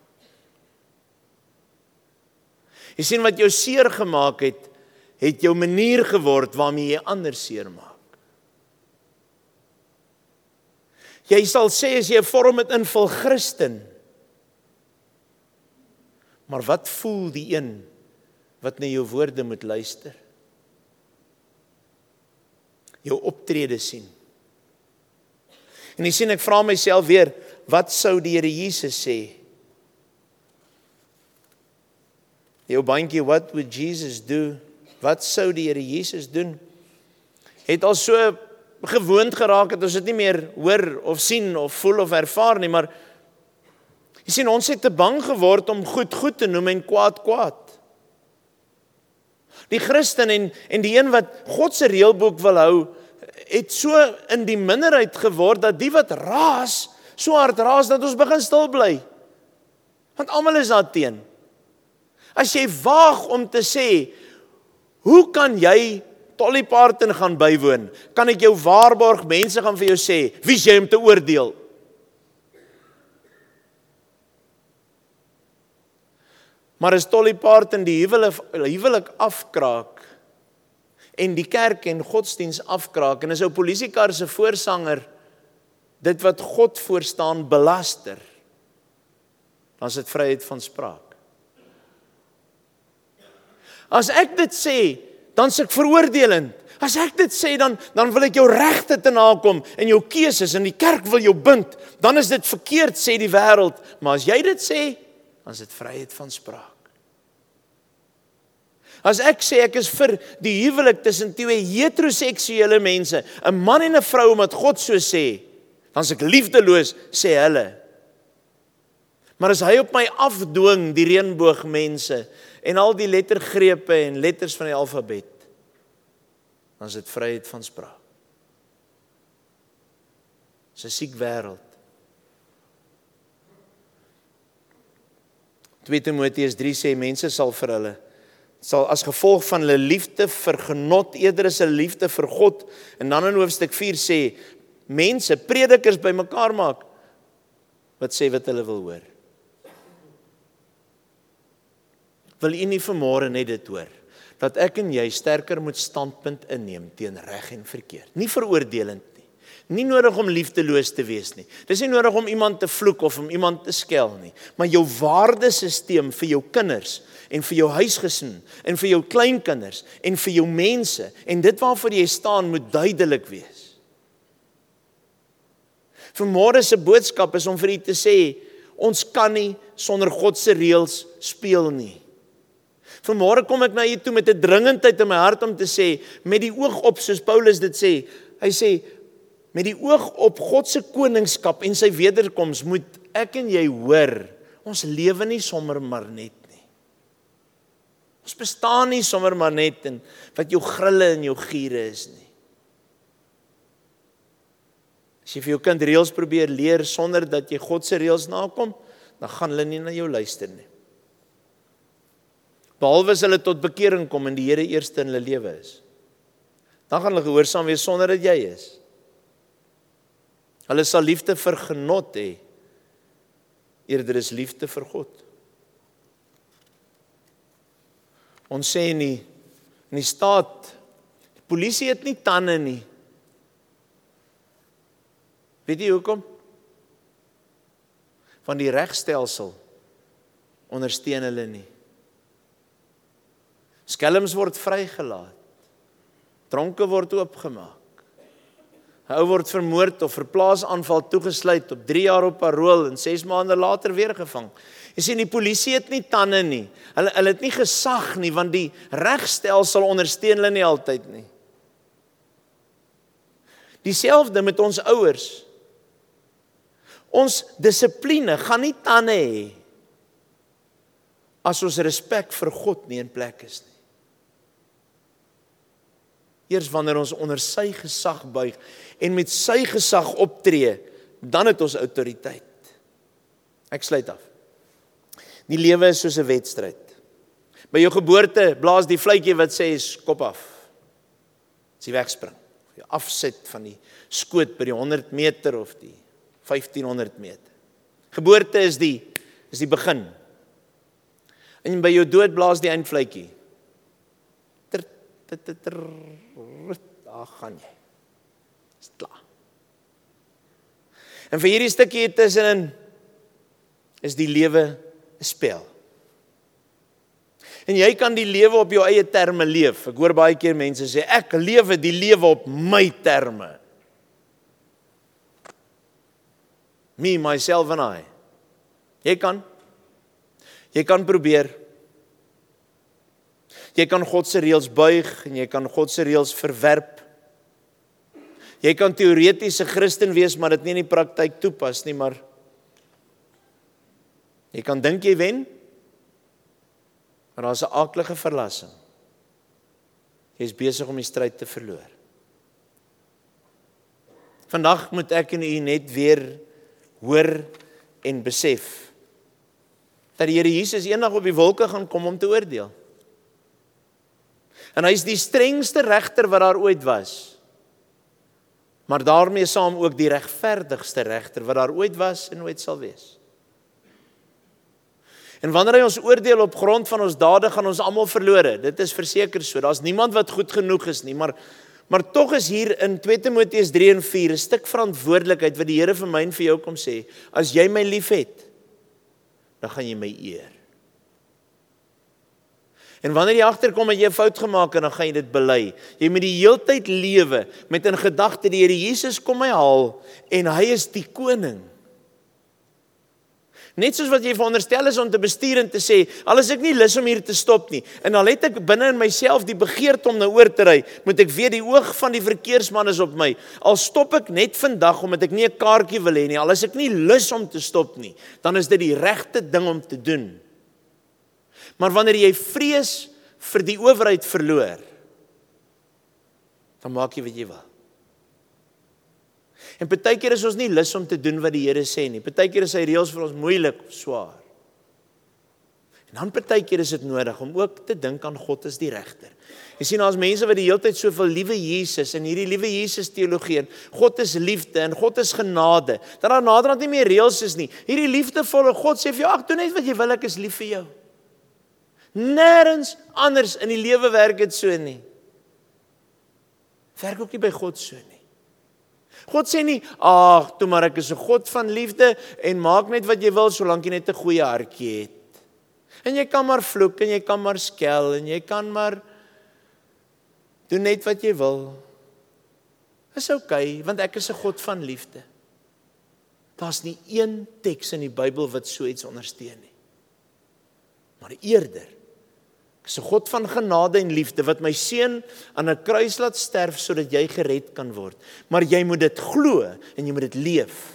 Jy sien wat jou seer gemaak het, het jou manier geword waarmee jy ander seer maak. Jy sal sê as jy 'n vorm het invul Christen, maar wat voel die een wat na jou woorde moet luister? Jou optrede sien. En jy sien, ek vra myself weer, wat sou die Here Jesus sê? Jou bandjie, what would Jesus do? Wat sou die Here Jesus doen? Het al so gewoond geraak het, ons het nie meer hoor of sien of voel of ervaar nie, maar jy sien, ons het te bang geword om goed goed te noem en kwaad kwaad. Die Christen en, en die een wat God se reëlboek wil hou, het so in die minderheid geword, dat die wat raas, so hard raas dat ons begin stil bly. Want almal is daar teen. As jy waag om te sê, hoe kan jy Dolly Parton gaan bywoon? Kan ek jou waarborg, mense gaan vir jou sê, wie is jy om te oordeel? Maar as Dolly Parton die huwelik, huwelik afkraak, en die kerk en godsdiens afkraak, en as ou polisiekar se voorsanger, dit wat God voorstaan belaster, dan is dit vryheid van spraak. As ek dit sê, dan is ek veroordelend. As ek dit sê, dan, dan wil ek jou regte te nakom, en jou keuses, en die kerk wil jou bind, dan is dit verkeerd, sê die wêreld. Maar as jy dit sê, dan is dit vryheid van spraak. As ek sê, ek is vir die huwelik tussen twee heteroseksuele mense, 'n man en 'n vrou, omdat God so sê, dan is ek liefdeloos, sê hulle. Maar as hy op my afdwing, die reënboogmense, en al die lettergrepe en letters van die alfabet, dan is dit vryheid van spraak. Dis 'n siek wêreld. twee Timoteus drie sê, mense sal vir hulle, sal as gevolg van hulle liefde vir genot, eerder as hulle liefde vir God, en dan in hoofstuk vier sê, mense, predikers by mekaar maak, wat sê wat hulle wil hoor. Wil u nie vanmôre net dit hoor, dat ek en jy sterker moet standpunt inneem teen reg en verkeerd. Nie veroordelend nie. Nie nodig om liefdeloos te wees nie. Dis nie nodig om iemand te vloek of om iemand te skel nie. Maar jou waardesisteem vir jou kinders en vir jou huisgesin en vir jou kleinkinders en vir jou mense en dit waarvoor jy staan moet duidelik wees. Vanmôre se boodskap is om vir u te sê, ons kan nie sonder God se reëls speel nie. Vanmôre kom ek na u toe met 'n dringendheid in my hart om te sê, met die oog op, soos Paulus dit sê, hy sê, met die oog op God se koningskap en sy wederkoms, moet ek en jy hoor, ons lewe nie sommer maar net nie. Ons bestaan nie sommer maar net in wat jou grille en jou giere is nie. As jy vir jou kind reëls probeer leer sonder dat jy God se reëls nakom, dan gaan hulle nie na jou luister nie. Behalwe as hulle tot bekering kom en die Here eerste in hulle lewe is. Dan gaan hulle gehoorsaam wees sonder dat jy is. Hulle sal liefde vir genot hê, eerder is liefde vir God. Ons sê in die, in die staat, die polisie het nie tande nie. Weet jy hoekom? Van die regstelsel ondersteun hulle nie. Skelms word vrygelaat. Dronke word oopgemaak. 'n Ou word vermoord of vir plaasaanval toegesluit op drie jaar op parol en ses maande later weer gevang. Jy sien, die polisie het nie tande nie. Hulle hulle het nie gesag nie, want die regstelsel ondersteun hulle nie altyd nie. Dieselfde met ons ouers. Ons dissipline gaan nie tande hê as ons respek vir God nie in plek is nie. Eers wanneer ons onder sy gesag buig en met sy gesag optree, dan het ons autoriteit. Ek sluit af. Die lewe is soos 'n wedstryd. By jou geboorte blaas die fluitjie wat sê is kop af. As jy wegspring, jy afset van die skoot by die honderd meter of die vyftienhonderd meter. Geboorte is die is die begin. En by jou dood blaas die eindfluitjie. Daar gaan jy. Is klaar. En vir hierdie stukkie tussenin is die lewe 'n spel. En jy kan die lewe op jou eie terme leef. Ek hoor baie keer mense sê, ek lewe die lewe op my terme. Me, myself and I. Jy kan. Jy kan probeer. Jy kan God se reëls buig en jy kan God se reëls verwerp. Jy kan teoreties 'n Christen wees, maar dit nie in die praktyk toepas nie, maar jy kan dink jy wen, maar daar's 'n aaklige verlassing. Jy is besig om die stryd te verloor. Vandag moet ek en u net weer hoor en besef dat die Here Jesus eendag op die wolke gaan kom om te oordeel. En hy is die strengste regter wat daar ooit was. Maar daarmee saam ook die regverdigste regter wat daar ooit was en ooit sal wees. En wanneer hy ons oordeel op grond van ons dade, gaan ons almal verlore. Dit is verseker so. Daar's niemand wat goed genoeg is nie, maar maar tog is hier in twee Timoteus drie en vier 'n stuk verantwoordelikheid wat die Here vir my en vir jou kom sê. As jy my liefhet, dan gaan jy my eer. En wanneer jy agterkom dat jy 'n fout gemaak het, dan gaan jy dit bely. Jy moet die heeltyd lewe met in gedagte die Here Jesus kom my haal en hy is die koning. Net soos wat jy veronderstel is om te bestuur en te sê, al is ek nie lus om hier te stop nie, en al het ek binne in myself die begeerte om nou oor te ry, moet ek weet die oog van die verkeersman is op my. Al stop ek net vandag omdat ek nie 'n kaartjie wil hê nie, al is ek nie lus om te stop nie, dan is dit die regte ding om te doen. Maar wanneer jy vrees vir die owerheid verloor, dan maak jy wat jy wil. En partykeer is ons nie lus om te doen wat die Here sê nie. Partykeer is sy reëls vir ons moeilik of swaar. En dan partykeer is dit nodig om ook te dink aan God as die regter. Jy sien, daar's mense wat die hele tyd soveel liewe Jesus en hierdie liewe Jesus teologie en God is liefde en God is genade. Dat daar naderhand nie meer reëls is nie. Hierdie liefdevolle God sê vir jou, ag, doen net wat jy wil, ek is lief vir jou. Nêrens anders in die lewe werk dit so nie. Werk ook nie by God so nie. God sê nie, ag, toe maar ek is 'n God van liefde en maak net wat jy wil solank jy net 'n goeie hartjie het. En jy kan maar vloek en jy kan maar skel en jy kan maar doen net wat jy wil. Is oukei, want ek is 'n God van liefde. Daar's nie een teks in die Bybel wat so iets ondersteun nie. Maar eerder, ek is 'n God van genade en liefde wat my seun aan 'n kruis laat sterf sodat jy gered kan word. Maar jy moet dit glo en jy moet dit leef.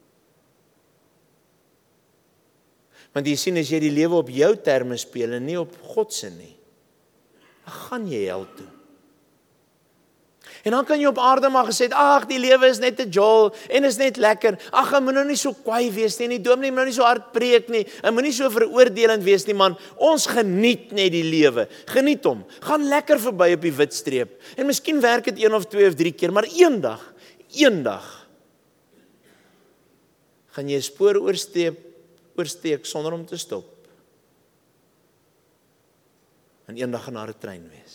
Want jy sien, as jy die lewe op jou terme speel en nie op God se nie, dan gaan jy hel toe. En dan kan jy op aarde maar gesê het, ag, die lewe is net 'n jol en is net lekker. Ag, ek moet nou nie so kwaai wees nie, en die dominee moet nou nie so hard preek nie. Ek moet nie so veroordelend wees nie, man. Ons geniet net die lewe. Geniet hom. Gaan lekker verby op die wit streep. En miskien werk dit een of twee of drie keer, maar eendag, eendag gaan jy 'n spoor oorsteek, oorsteek sonder om te stop. En eendag gaan daar 'n trein wees.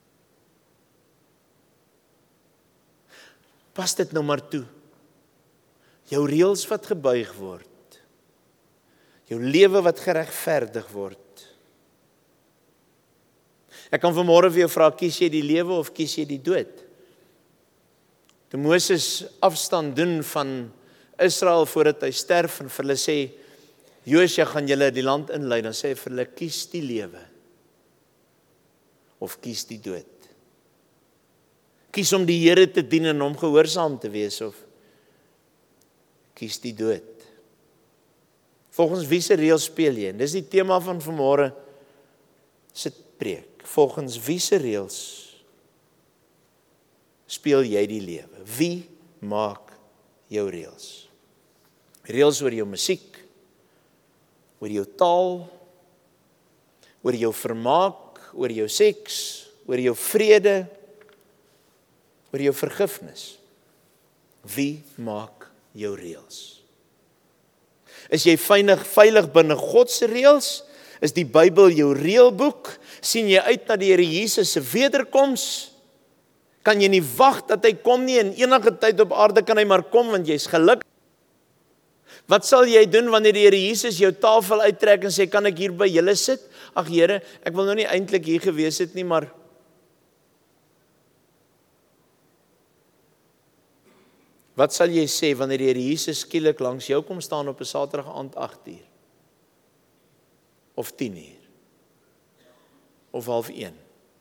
Pas dit nou maar toe. Jou reëls wat gebuig word. Jou lewe wat geregverdig word. Ek kan vanmôre vir jou vra, kies jy die lewe of kies jy die dood? Toe Moses afstand doen van Israel voordat hy sterf en vir hulle sê, Josua gaan julle die land inlei, dan sê hy vir hulle, kies die lewe of kies die dood. Kies om die Here te dien en hom gehoorsaam te wees of kies die dood. Volgens wie se reëls speel jy? En dis die tema van vanmôre se preek. Volgens wie se reëls speel jy die lewe? Wie maak jou reëls? Reëls oor jou musiek, oor jou taal, oor jou vermaak, oor jou seks, oor jou vrede, oor jou vergifnis. Wie maak jou reëls? Is jy veilig, veilig binne God se reëls? Is die Bybel jou reëlboek? Sien jy uit na die Here Jesus se wederkoms? Kan jy nie wag dat hy kom nie, en enige tyd op aarde kan hy maar kom, want jy's gelukkig. Wat sal jy doen wanneer die Here Jesus jou tafel uittrek en sê, kan ek hier by julle sit? Ag Here, ek wil nou nie eintlik hier gewees het nie, maar wat sal jy sê wanneer die Here Jesus skielik langs jou kom staan op 'n Saterdag aand agt uur? Of tien uur? Of half een?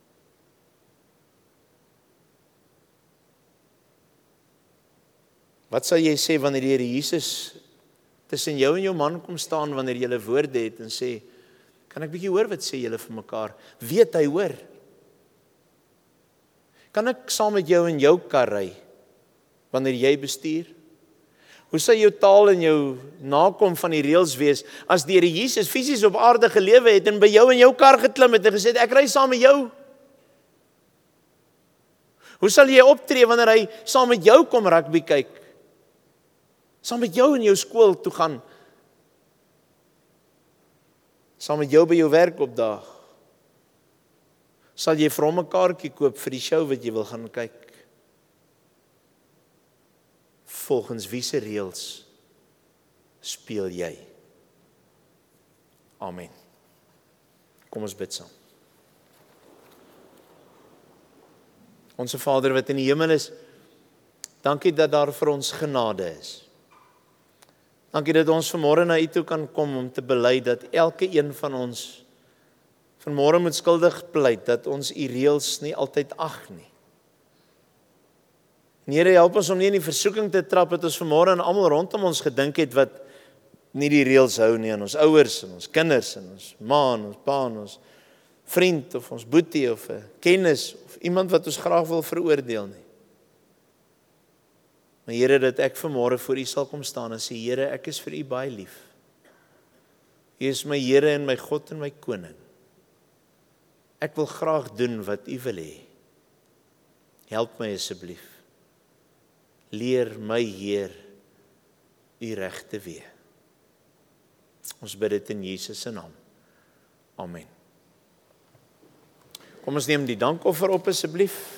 Wat sal jy sê wanneer die Here Jesus tussen jou en jou man kom staan wanneer jy 'n woorde het en sê, kan ek bietjie hoor wat sê julle vir mekaar? Weet hy hoor? Kan ek saam met jou in jou kar ry wanneer jy bestuur? Hoe sal jou taal en jou nakom van die reëls wees, as die Here Jesus fisies op aarde gelewe het, en by jou in jou kar geklim het, en gesê het, ek ry saam met jou? Hoe sal jy optree, wanneer hy saam met jou kom rugby kyk? Saam met jou in jou skool toe gaan? Saam met jou by jou werk opdaag? Sal jy vir hom 'n kaartjie koop vir die show wat jy wil gaan kyk? Volgens wie se reëls speel jy? Amen. Kom ons bid saam. Onse Vader wat in die hemel is, dankie dat daar vir ons genade is. Dankie dat ons vanmôre na U toe kan kom om te bely dat elke een van ons vanmôre moet skuldig pleit dat ons U reëls nie altyd ag nie. En Here, help ons om nie in die versoeking te trap dat ons vanmôre aan almal rondom ons gedink het wat nie die reëls hou nie, aan ons ouers en ons kinders en ons ma en ons pa en ons vriend of ons boetie of 'n kennis of iemand wat ons graag wil veroordeel nie. Maar Here, dat ek vanmôre voor U sal kom staan en sê, Here, ek is vir U baie lief. U is my Here en my God en my koning. Ek wil graag doen wat U wil hê. Help my asseblief. Leer my, Heer, U reg te wees. Ons bid dit in Jesus se naam. Amen. Kom ons neem die dankoffer op asseblief.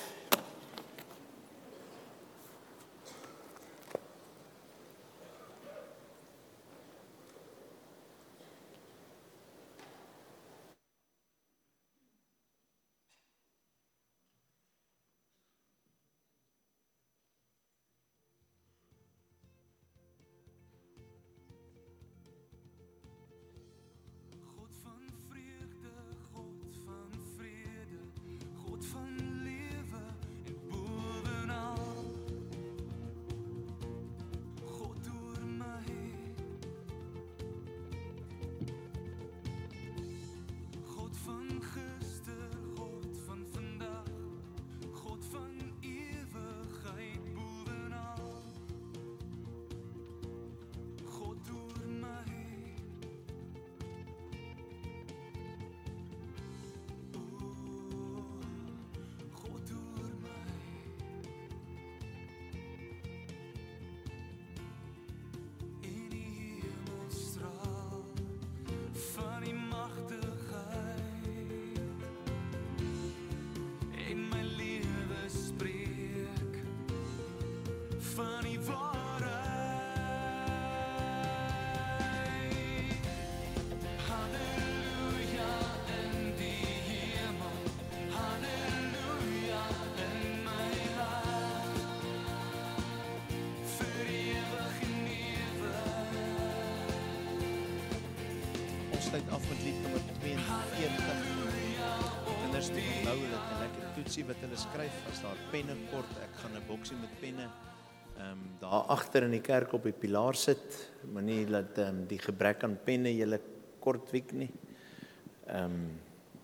Sluit af met lied nommer twee en veertig. Kinders moet onthou dat 'n lekker toetsie wat hulle skryf, as daar penne kort, ek gaan 'n boksie met penne um, daar agter in die kerk op die pilaar sit. Moenie dat um, die gebrek aan penne julle kort wiek nie. Um,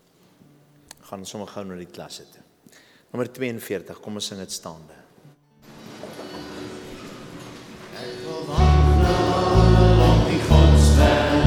gaan sommer gou na die klasse toe. Nommer twee en veertig, kom ons sing dit staande. Ek wil wandel op die godsweg.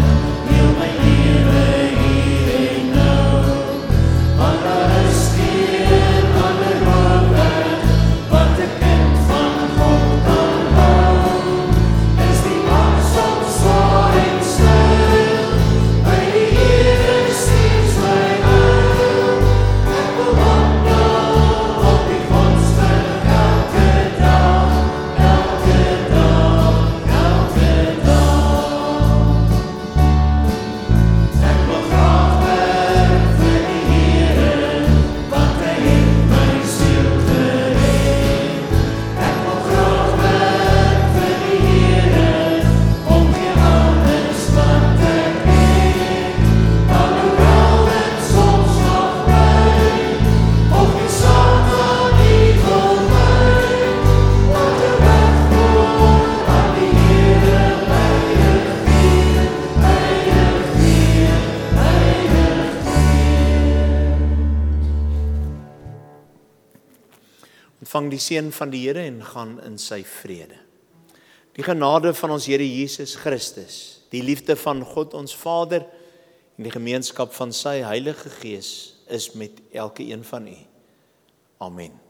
Ontvang die seën van die Here en gaan in sy vrede. Die genade van ons Here Jesus Christus, die liefde van God ons Vader en die gemeenskap van sy Heilige Gees is met elke een van u. Amen.